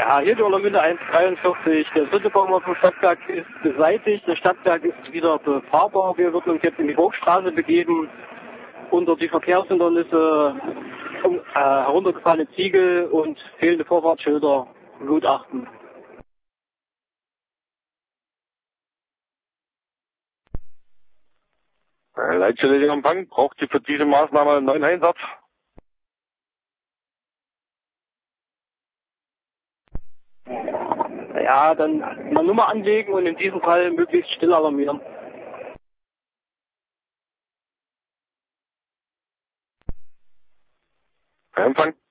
Ja, hier die Olermühle 143. Der dritte Baum auf dem Stadtberg ist beseitigt. Der Stadtberg ist wieder befahrbar. Wir würden uns jetzt in die Burgstraße begeben. Unter die Verkehrshindernisse, heruntergefallene Ziegel und fehlende Vorfahrtsschilder begutachten. Leitstelle Empfang, braucht sie für diese Maßnahme einen neuen Einsatz? Ja, dann eine Nummer anlegen und in diesem Fall möglichst still alarmieren. Empfang.